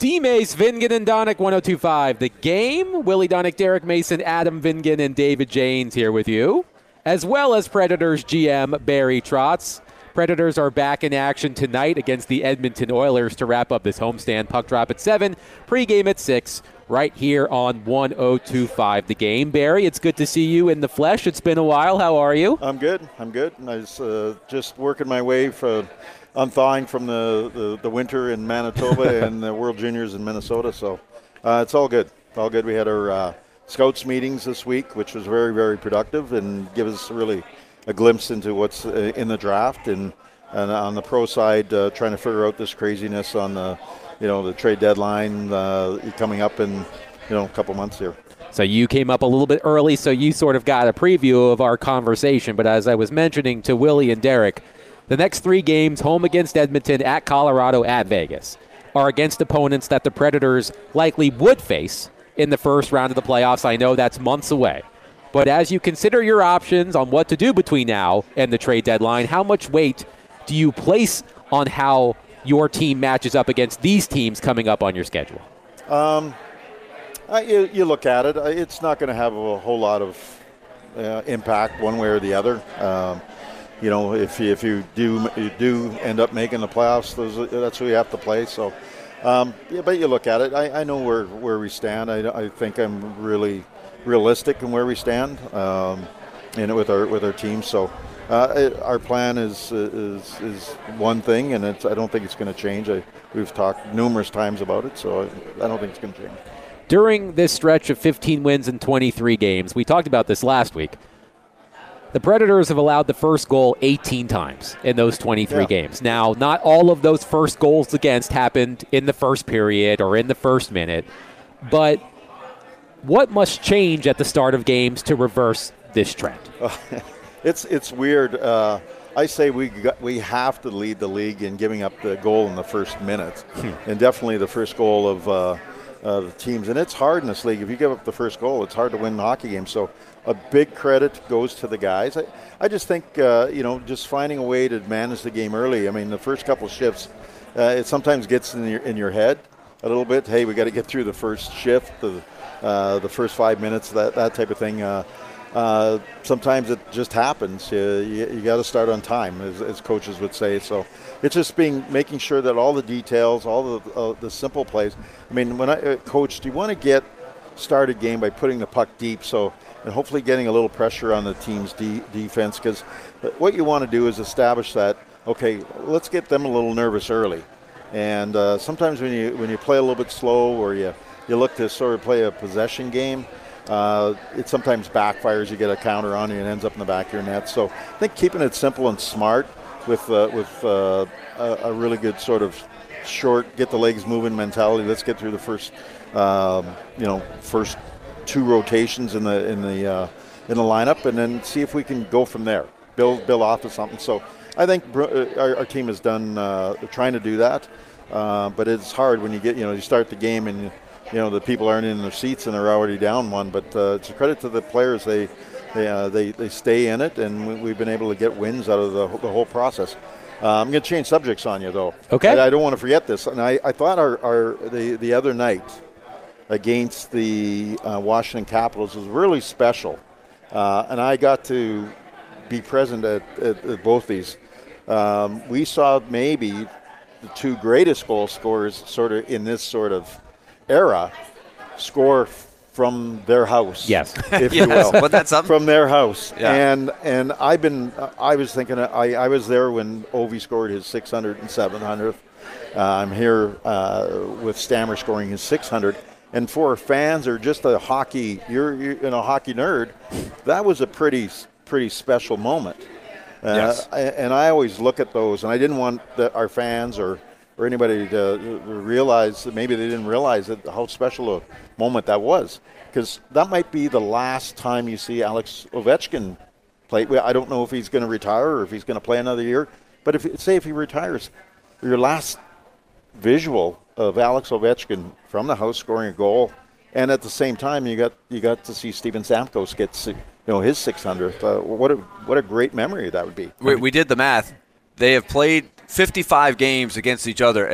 D-Mace, Vingan, and Donick, 102.5. The Game. Willie Donick, Derek Mason, Adam Vingan, and David Janes here with you, as well as Predators GM Barry Trotz. Predators are back in action tonight against the Edmonton Oilers to wrap up this homestand. Puck drop at 7, pregame at 6, right here on 102.5 The Game. Barry, it's good to see you in the flesh. It's been a while. How are you? I'm good. And I was just working my way from unthawing from the winter in Manitoba and the World Juniors in Minnesota. So it's all good. All good. We had our scouts meetings this week, which was very, very productive and give us really a glimpse into what's in the draft and on the pro side, trying to figure out this craziness on the trade deadline coming up in a couple months here. So you came up a little bit early, so you sort of got a preview of our conversation. But as I was mentioning to Willie and Derek, the next 3 games, home against Edmonton, at Colorado, at Vegas, are against opponents that the Predators likely would face in the first round of the playoffs. I know that's months away. But as you consider your options on what to do between now and the trade deadline, how much weight do you place on how your team matches up against these teams coming up on your schedule? You look at it. It's not going to have a whole lot of impact one way or the other. If you do end up making the playoffs, that's who you have to play. So, but you look at it. I know where we stand. I think I'm really realistic in where we stand, with our team. So, our plan is one thing, and I don't think it's going to change. We've talked numerous times about it, so I don't think it's going to change. During this stretch of 15 wins in 23 games, we talked about this last week. The Predators have allowed the first goal 18 times in those 23 games. Now, not all of those first goals against happened in the first period or in the first minute, but what must change at the start of games to reverse this trend? It's weird. I say we have to lead the league in giving up the goal in the first minute, and definitely the first goal of the teams. And it's hard in this league. If you give up the first goal, it's hard to win hockey games. So a big credit goes to the guys. I just think, just finding a way to manage the game early. I mean, the first couple shifts, it sometimes gets in your head a little bit. Hey, we got to get through the first shift, the first 5 minutes, that type of thing. Sometimes it just happens. You got to start on time, as coaches would say. So it's just making sure that all the details, all the simple plays. I mean, when I coach, you want to start a game by putting the puck deep, and hopefully getting a little pressure on the team's defense, because what you want to do is establish that, okay, let's get them a little nervous early. And sometimes when you play a little bit slow, or you look to sort of play a possession game, it sometimes backfires. You get a counter on you and it ends up in the back of your net. So I think keeping it simple and smart with a really good sort of short, get the legs moving mentality. Let's get through the first 2 rotations in the lineup, and then see if we can go from there, build off of something. So I think our team has done trying to do that, but it's hard when you start the game and the people aren't in their seats and they're already down one. But it's a credit to the players. They stay in it, and we've been able to get wins out of the whole process. I'm going to change subjects on you, though. Okay. I don't want to forget this. And I thought the other night against the Washington Capitals was really special. And I got to be present at both these. We saw maybe the 2 greatest goal scorers sort of in this sort of era score from their house. Yes. If you will. But that's something. From their house. Yeah. And I was thinking, I was there when Ovi scored his 600 and 700th. I'm here with Stammer scoring his 600. And for fans or just a hockey, you're a hockey nerd, that was a pretty special moment. Yes. And I always look at those, and I didn't want our fans or anybody to realize that maybe they didn't realize how special a moment that was, because that might be the last time you see Alex Ovechkin play. I don't know if he's going to retire or if he's going to play another year, but if he retires, your last visual of Alex Ovechkin from the house scoring a goal, and at the same time you got to see Steven Stamkos get his 600th. What a great memory that would be. We did the math. They have played 55 games against each other, and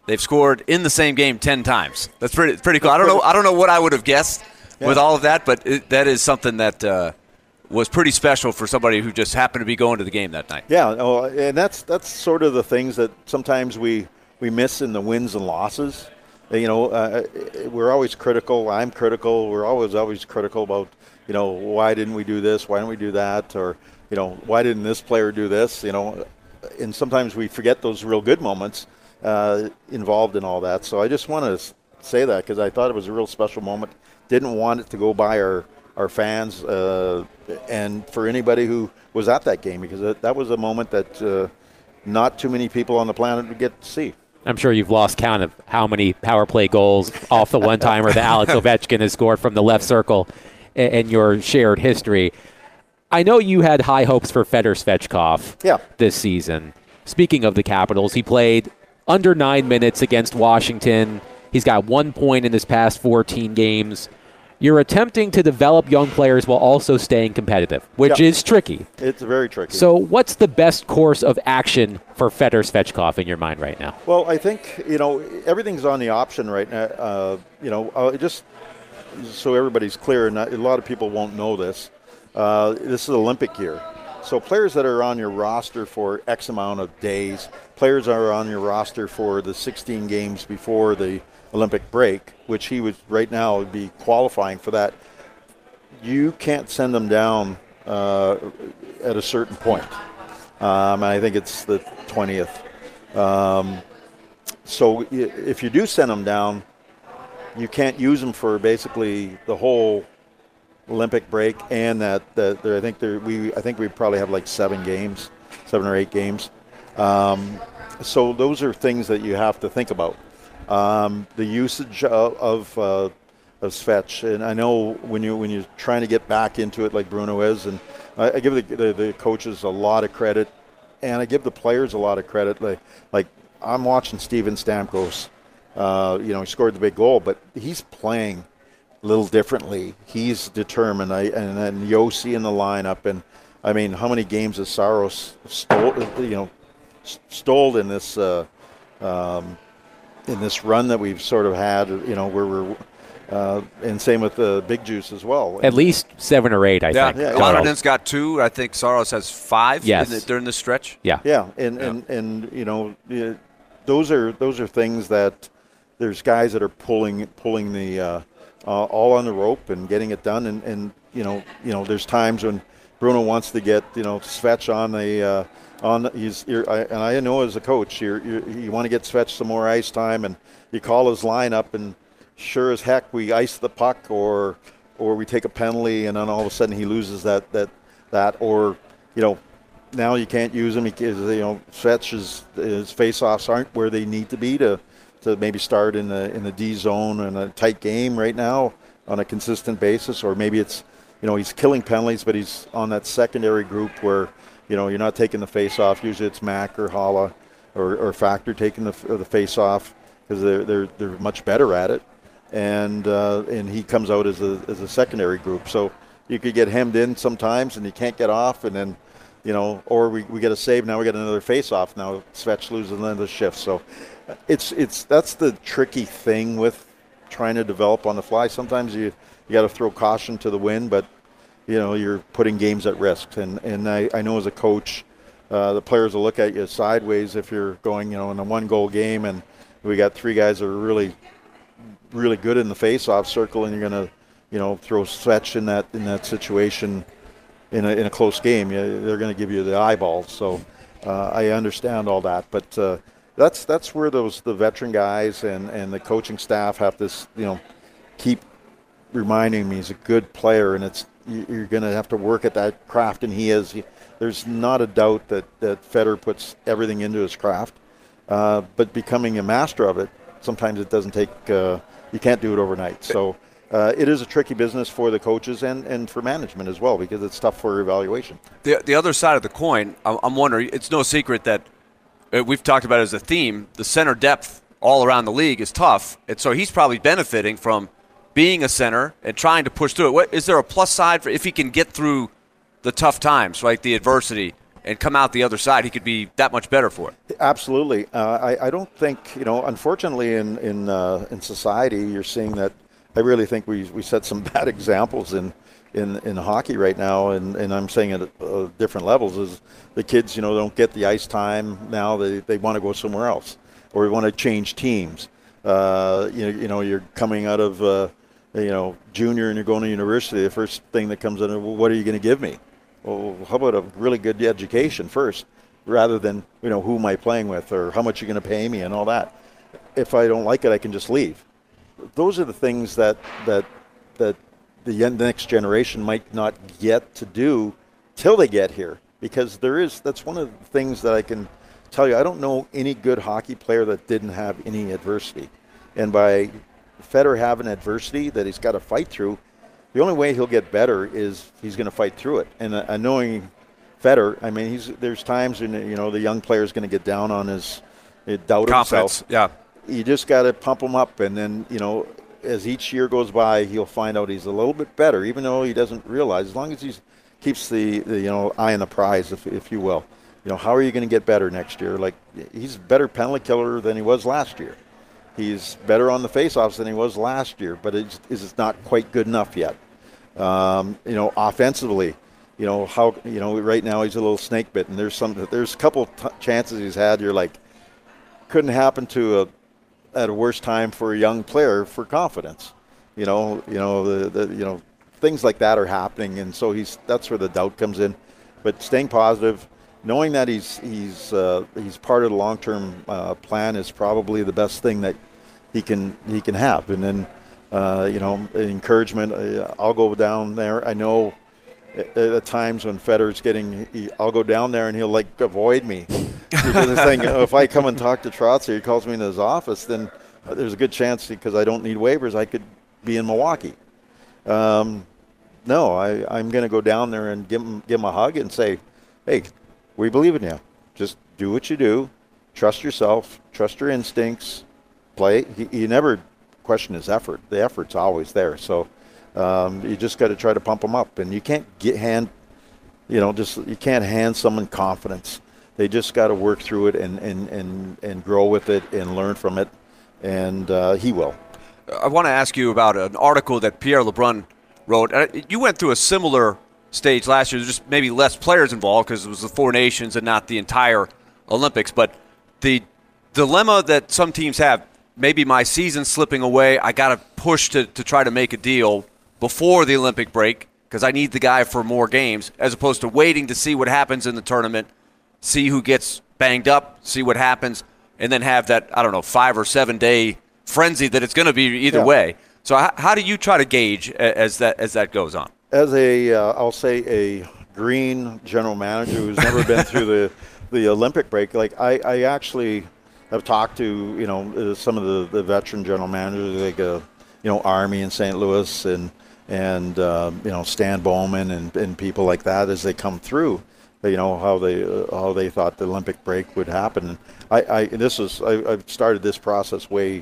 they've scored in the same game 10 times. That's pretty cool. I don't know what I would have guessed with all of that, but that is something that was pretty special for somebody who just happened to be going to the game that night. Yeah, and that's sort of the things that sometimes we miss in the wins and losses. We're always critical. I'm critical. We're always critical about, why didn't we do this? Why didn't we do that? Or, why didn't this player do this? And sometimes we forget those real good moments involved in all that. So I just want to say that because I thought it was a real special moment. Didn't want it to go by our fans and for anybody who was at that game, because that was a moment that not too many people on the planet would get to see. I'm sure you've lost count of how many power play goals off the one-timer that Alex Ovechkin has scored from the left circle in your shared history. I know you had high hopes for Fedor Svechkov this season. Speaking of the Capitals, he played under 9 minutes against Washington. He's got 1 point in his past 14 games. You're attempting to develop young players while also staying competitive, which is tricky. It's very tricky. So what's the best course of action for Fedor Svechkov in your mind right now? Well, I think, everything's on the option right now. Just so everybody's clear, and a lot of people won't know this, this is Olympic year. So players that are on your roster for X amount of days, players are on your roster for the 16 games before the Olympic break, which he would right now would be qualifying for that. You can't send them down at a certain point. I think it's the 20th. So if you do send them down, you can't use them for basically the whole Olympic break, and I think we probably have like 7 or 8 games. So those are things that you have to think about. The usage of Svech, and I know when you're trying to get back into it like Bruno is, and I give the coaches a lot of credit, and I give the players a lot of credit. Like I'm watching Steven Stamkos. He scored the big goal, but he's playing a little differently. He's determined. And then Yossi in the lineup, and I mean, how many games has Saros stole in this run that we've sort of had, where we're and same with the Big Juice as well. At least 7 or 8, I think. Yeah, Conradin's got 2. I think Saros has 5 during this stretch. Yeah. Yeah, and those are things that there's guys that are pulling the all on the rope and getting it done, and there's times when Bruno wants to get Svech on the and I know as a coach you want to get Svech some more ice time, and you call his lineup, and sure as heck we ice the puck or we take a penalty, and then all of a sudden he loses that or now you can't use him because Svech's his face-offs aren't where they need to be to maybe start in the D zone in a tight game right now on a consistent basis, or maybe it's he's killing penalties, but he's on that secondary group where you're not taking the face-off. Usually it's Mac or Hala or Factor taking the face-off because they're much better at it, and he comes out as a secondary group. So you could get hemmed in sometimes, and you can't get off, and then or we get a save. Now we get another face-off. Now Svech loses another shift. So that's the tricky thing with trying to develop on the fly. Sometimes you got to throw caution to the wind, but you're putting games at risk. And I know as a coach, the players will look at you sideways if you're going in a 1-goal game, and we got 3 guys that are really, really good in the face-off circle, and you're going to throw Svech in that situation in a close game. They're going to give you the eyeballs. So I understand all that, but that's where the veteran guys and the coaching staff have to keep reminding me he's a good player, and you're going to have to work at that craft, and he is. There's not a doubt that Fedor puts everything into his craft, but becoming a master of it, sometimes it doesn't take. You can't do it overnight. So it is a tricky business for the coaches and for management as well, because it's tough for evaluation. The other side of the coin, I'm wondering, it's no secret that we've talked about it as a theme, the center depth all around the league is tough, and so he's probably benefiting from being a center and trying to push through it. Is there a plus side for if he can get through the tough times, right, the adversity, and come out the other side, he could be that much better for it. Absolutely. I don't think, unfortunately in society, you're seeing that. I really think we set some bad examples in hockey right now, and I'm saying it at different levels, is the kids, don't get the ice time now. They want to go somewhere else, or we want to change teams. You're coming out of, junior and you're going to university. The first thing that comes in, well, what are you going to give me? Well, how about a really good education first, rather than, who am I playing with or how much you're going to pay me and all that. If I don't like it, I can just leave. Those are the things that the next generation might not get to do till they get here, because that's one of the things that I can tell you. I don't know any good hockey player that didn't have any adversity. And by Fedor having adversity that he's got to fight through, the only way he'll get better is he's going to fight through it. And knowing Fedor, I mean, there's times when, the young player's going to get down on his doubt confidence. Himself. Yeah. You just got to pump him up, and then, as each year goes by, he'll find out he's a little bit better, even though he doesn't realize. As long as he keeps the eye on the prize, if you will. How are you going to get better next year? Like, he's a better penalty killer than he was last year. He's better on the faceoffs than he was last year, but it's not quite good enough yet. Offensively, right now he's a little snake bitten. There's a couple chances he's had. You're like, couldn't happen at a worse time for a young player for confidence. The things like that are happening, and so that's where the doubt comes in. But staying positive, knowing that he's part of the long-term plan is probably the best thing that he can have. And then encouragement. I'll go down there. I know at times when Fedor's I'll go down there and he'll avoid me. If I come and talk to Trotzer, he calls me in his office, then there's a good chance, because I don't need waivers, I could be in Milwaukee. No, I'm going to go down there and give him a hug and say, hey, we believe in you. Just do what you do. Trust yourself. Trust your instincts. Play. He never questioned his effort. The effort's always there. So you just got to try to pump him up. And you can't you can't hand someone confidence. They just got to work through it and grow with it and learn from it. And he will. I want to ask you about an article that Pierre LeBrun wrote. You went through a similar stage last year. There's just maybe less players involved because it was the Four Nations and not the entire Olympics. But the dilemma that some teams have, maybe my season's slipping away, I got to push to try to make a deal before the Olympic break because I need the guy for more games, as opposed to waiting to see what happens in the tournament, see who gets banged up, see what happens, and then have that, 5 or 7 day frenzy that it's going to be either way. So how do you try to gauge as that goes on? As I'll say a green general manager who's never been through the Olympic break, I actually have talked to some of the veteran general managers, Army in St. Louis and Stan Bowman and people like that as they come through. How they thought the Olympic break would happen. I've started this process way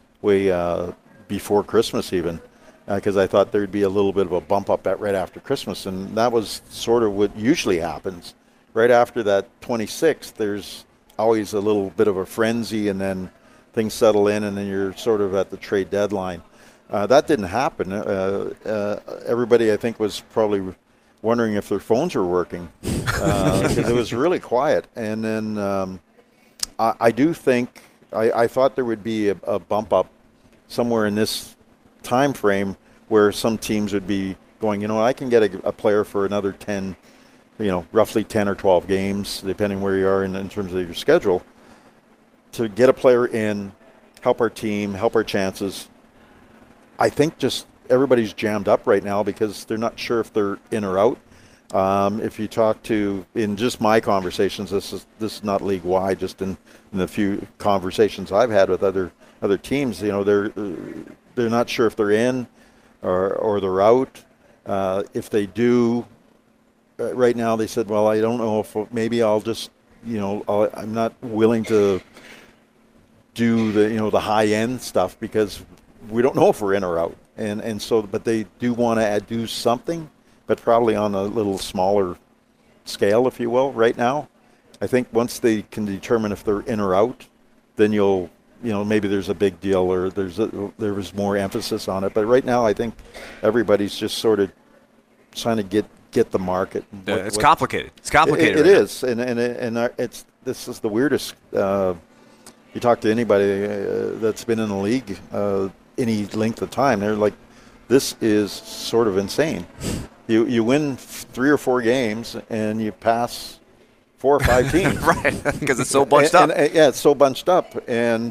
before Christmas even, because I thought there'd be a little bit of a bump up right after Christmas, and that was sort of what usually happens. Right after that 26th, there's always a little bit of a frenzy, and then things settle in, and then you're sort of at the trade deadline. That didn't happen. Everybody, I think, was probably wondering if their phones were working because it was really quiet. And then I do think I thought there would be a bump up somewhere in this time frame where some teams would be going, I can get a player for another 10, roughly 10 or 12 games, depending where you are in terms of your schedule, to get a player in, help our team, help our chances. I think just everybody's jammed up right now because they're not sure if they're in or out. If you talk to, in just my conversations, this is not league wide, just in the few conversations I've had with other teams, they're not sure if they're in or they're out. If they do, right now they said, well, I don't know if maybe I'll just, I'm not willing to do the high end stuff because we don't know if we're in or out. And so, but they do want to do something, but probably on a little smaller scale, if you will, right now. I think once they can determine if they're in or out, then maybe there's a big deal or there was more emphasis on it. But right now, I think everybody's just sort of trying to get the market. It's complicated. It's complicated. It is, this is the weirdest. You talk to anybody that's been in the league any length of time, they're like, this is sort of insane. You win 3 or 4 games and you pass 4 or 5 teams. Right, because it's so bunched up. It's so bunched up. And,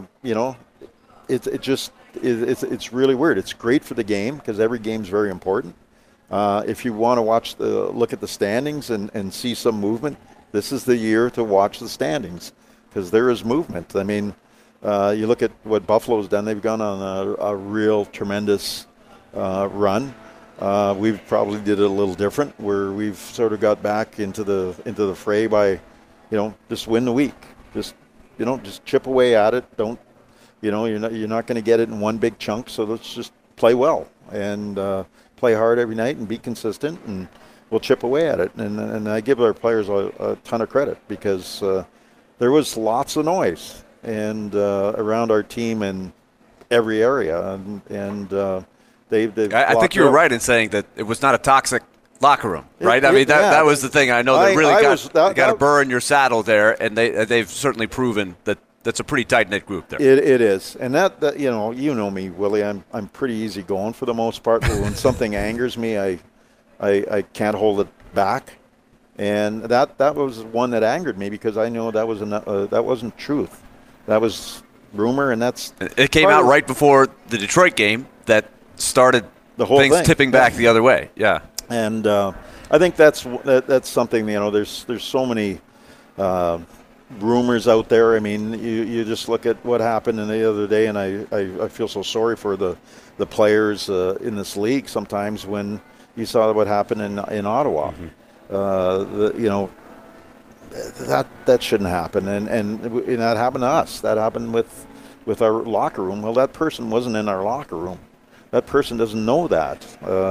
it's really weird. It's great for the game because every game's very important. If you want to look at the standings and see some movement, this is the year to watch the standings because there is movement. I mean, you look at what Buffalo's done. They've gone on a real tremendous run. We've probably did it a little different, where we've sort of got back into the fray by, just win the week. Just chip away at it. Don't, you're not going to get it in one big chunk. So let's just play well and play hard every night and be consistent, and we'll chip away at it. And I give our players a ton of credit because there was lots of noise and around our team in every area, and I think you were right in saying that it was not a toxic locker room, right? That was the thing. I know that really got a burr in your saddle there, and they've certainly proven that that's a pretty tight-knit group there. It is, and that you know me, Willie. I'm pretty easy going for the most part, but when something angers me, I can't hold it back, and that was one that angered me because I know that wasn't truth. That was rumor, and it came out right before the Detroit game that started the whole things thing tipping back the other way. Yeah, and I think that's something. There's so many rumors out there. I mean, you just look at what happened the other day, and I feel so sorry for the players in this league sometimes when you saw what happened in Ottawa. Mm-hmm. That shouldn't happen, and that happened to us. That happened with our locker room. Well, that person wasn't in our locker room. That person doesn't know that.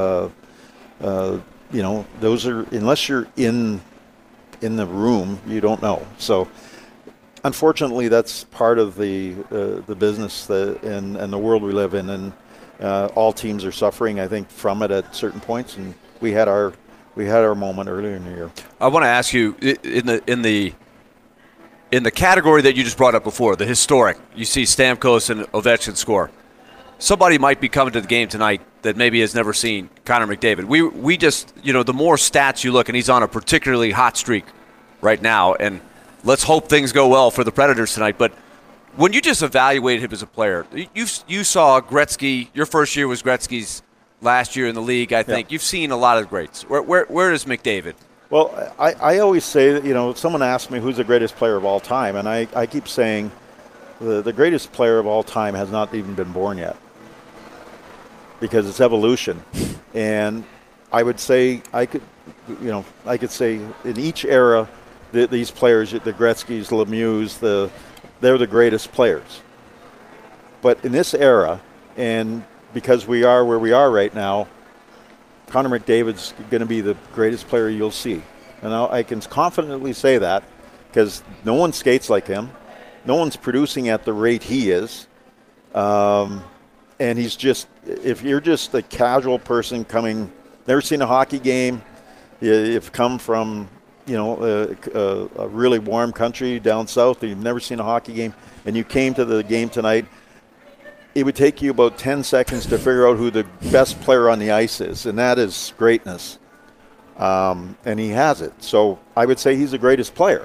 Those are, unless you're in the room, you don't know. So, unfortunately, that's part of the business and the world we live in, and all teams are suffering, I think, from it at certain points. And we had our moment earlier in the year. I want to ask you in the category that you just brought up before, the historic. You see Stamkos and Ovechkin score. Somebody might be coming to the game tonight that maybe has never seen Connor McDavid. We just, the more stats you look, and he's on a particularly hot streak right now, and let's hope things go well for the Predators tonight. But when you just evaluated him as a player, you saw Gretzky. Your first year was Gretzky's last year in the league, I think. Yeah. You've seen a lot of greats. Where is McDavid? Well, I always say that, someone asked me who's the greatest player of all time, and I keep saying the greatest player of all time has not even been born yet, because it's evolution. And I would say I could say in each era these players, the Gretzkys, Lemieux, they're the greatest players. But in this era, and because we are where we are right now, Connor McDavid's going to be the greatest player you'll see. And I can confidently say that because no one skates like him. No one's producing at the rate he is. And he's just, if you're just a casual person coming, never seen a hockey game, you've come from, a really warm country down south, and you've never seen a hockey game, and you came to the game tonight, it would take you about 10 seconds to figure out who the best player on the ice is, and that is greatness. And he has it. So I would say he's the greatest player.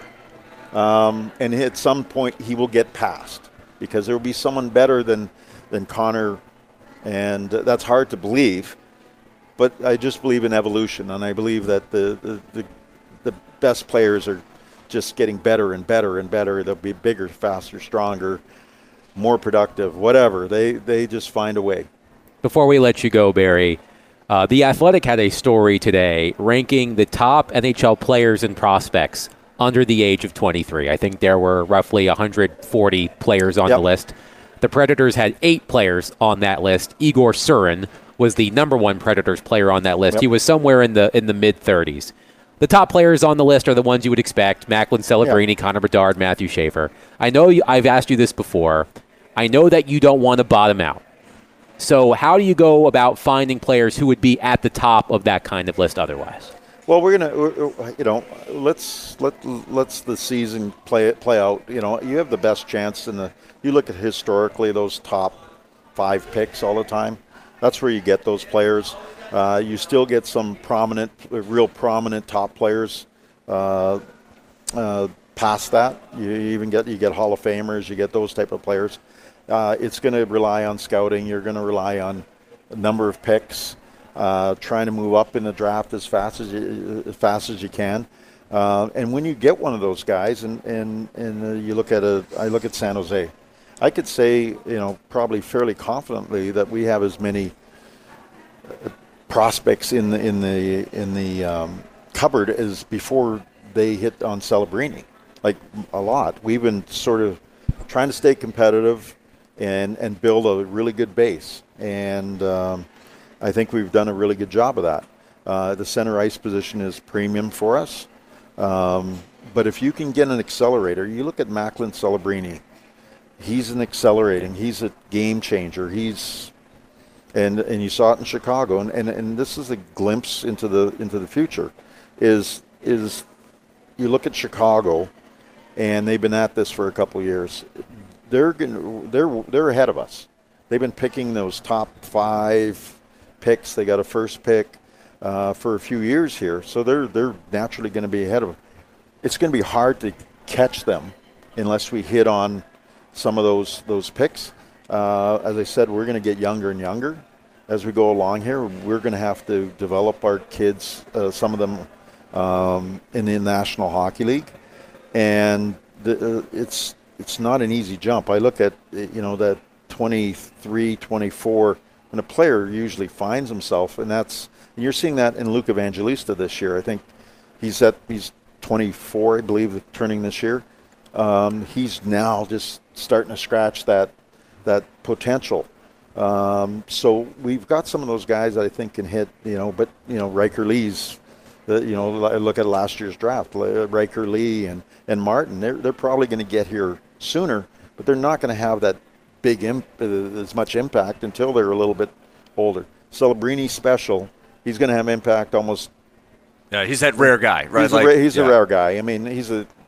And at some point he will get past, because there will be someone better than Connor, and that's hard to believe. But I just believe in evolution, and I believe that the best players are just getting better and better and better. They'll be bigger, faster, stronger, more productive, whatever. They just find a way. Before we let you go, Barry, The Athletic had a story today ranking the top NHL players and prospects under the age of 23. I think there were roughly 140 players on the list. The Predators had 8 players on that list. Igor Surin was the number one Predators player on that list. He was somewhere in the mid-30s. The top players on the list are the ones you would expect: Macklin Celebrini, Connor Bedard, Matthew Schaefer. I know I've asked you this before. I know that you don't want to bottom out. So how do you go about finding players who would be at the top of that kind of list otherwise? Well, we're gonna, let's the season play out. You have the best chance you look at historically those top 5 picks all the time. That's where you get those players. You still get some real prominent top players past that. You get Hall of Famers. You get those type of players. It's going to rely on scouting. You're going to rely on a number of picks, trying to move up in the draft as fast as you can. And when you get one of those guys, and you look at I look at San Jose, I could say probably fairly confidently that we have as many prospects in the cupboard as before they hit on Celebrini, like a lot. We've been sort of trying to stay competitive and build a really good base, and I think we've done a really good job of that. The center ice position is premium for us, but if you can get an accelerator, you look at Macklin Celebrini. He's he's a game changer. And you saw it in Chicago, and this is a glimpse into the future. Is you look at Chicago, and they've been at this for a couple of years. They're ahead of us. They've been picking those top 5 picks. They got a first pick for a few years here, so they're naturally going to be ahead of them. It's going to be hard to catch them unless we hit on some of those picks. As I said, we're going to get younger and younger as we go along here. We're going to have to develop our kids, some of them in the National Hockey League, and it's not an easy jump. I look at that 23, 24, and a player usually finds himself, and you're seeing that in Luke Evangelista this year. I think he's 24, I believe, turning this year. He's now just starting to scratch that potential. So we've got some of those guys that I think can hit, but Riker Lee's, I look at last year's draft, Riker Lee and Martin, they're probably going to get here sooner, but they're not going to have that big as much impact until they're a little bit older. Celebrini special, he's going to have impact almost. Yeah, he's that rare guy, right? He's a rare guy. I mean, he's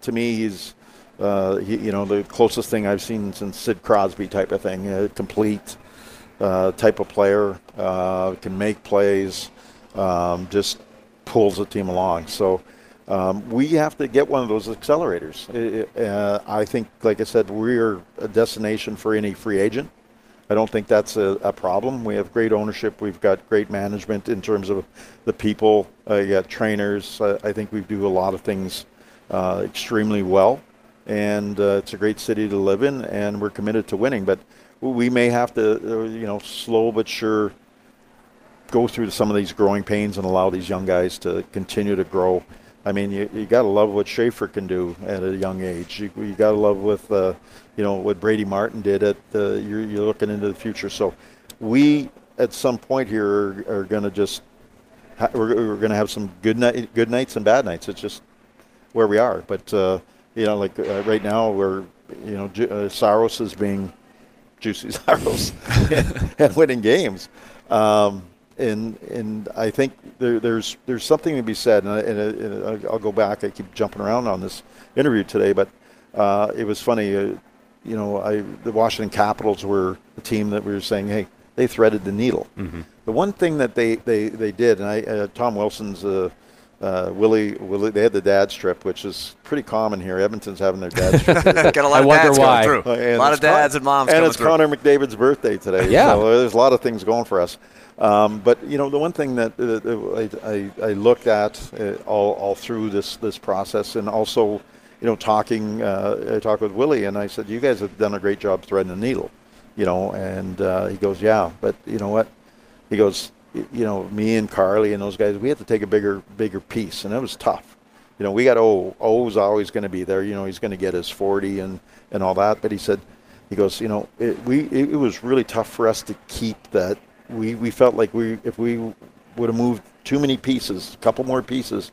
the closest thing I've seen since Sid Crosby type of thing, a complete type of player, can make plays, just pulls the team along. So we have to get one of those accelerators. I think, like I said, we're a destination for any free agent. I don't think that's a problem. We have great ownership. We've got great management in terms of the people. You got trainers. I think we do a lot of things extremely well. And it's a great city to live in, and we're committed to winning. But we may have to, slow but sure, go through some of these growing pains and allow these young guys to continue to grow. I mean, you got to love what Schaefer can do at a young age. You got to love with, what Brady Martin did. You're looking into the future. So we, at some point here, are going to just we're going to have some good nights and bad nights. It's just where we are. But right now, we're Saros is being Juicy Saros and winning games. And I think there's something to be said, and I'll go back. I keep jumping around on this interview today, but it was funny. The Washington Capitals were the team that we were saying, hey, they threaded the needle. Mm-hmm. The one thing that they did, and Tom Wilson's Willie, they had the dad strip, which is pretty common here. Edmonton's having their dad strip. Got a lot of dads coming through. A lot of dads and moms coming through. And it's Connor McDavid's birthday today. Yeah. So there's a lot of things going for us. But the one thing that I looked at all through this process, and also I talked with Willie, and I said, you guys have done a great job threading the needle, and he goes, yeah, but you know what, he goes, me and Carly and those guys, we had to take a bigger piece, and it was tough. We got O's always going to be there. He's going to get his 40 and all that, but he goes, it was really tough for us to keep that. We felt like if we would have moved too many pieces, a couple more pieces,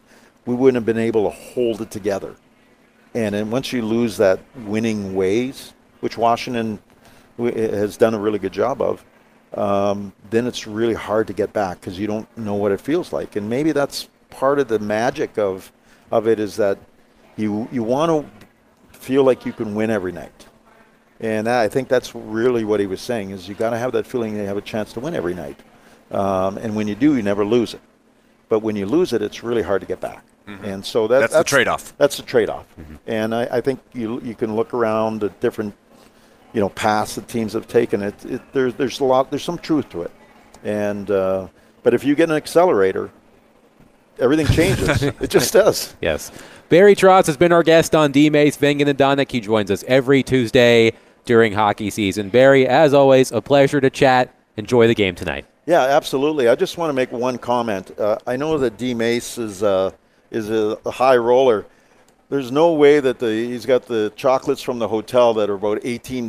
we wouldn't have been able to hold it together. And then once you lose that winning ways, which Washington has done a really good job of, then it's really hard to get back because you don't know what it feels like. And maybe that's part of the magic of it, is that you want to feel like you can win every night. And I think that's really what he was saying, is you got to have that feeling you have a chance to win every night. And when you do, you never lose it. But when you lose it, it's really hard to get back. Mm-hmm. And so that's the trade-off. That's the trade-off. Mm-hmm. And I think you can look around at different, paths that teams have taken. There's some truth to it. And but if you get an accelerator, everything changes. It just does. Yes. Barry Trotz has been our guest on D-Mace, Vingan and Donick. He joins us every Tuesday during hockey season. Barry, as always, a pleasure to chat. Enjoy the game tonight. Yeah, absolutely. I just want to make one comment. I know that D-Mace is a high roller. There's no way that he's got the chocolates from the hotel that are about $18.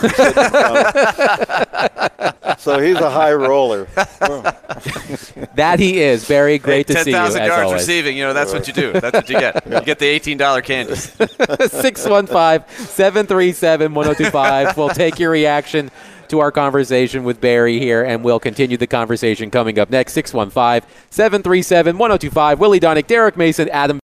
So he's a high roller. That he is. Very great to see you, as 10,000 yards always. receiving, that's what you do. That's what you get. You get the $18 candies. 615-737-1025. We'll take your reaction to our conversation with Barry here, and we'll continue the conversation coming up next. 615-737-1025. Willie Donick, Derek Mason, Adam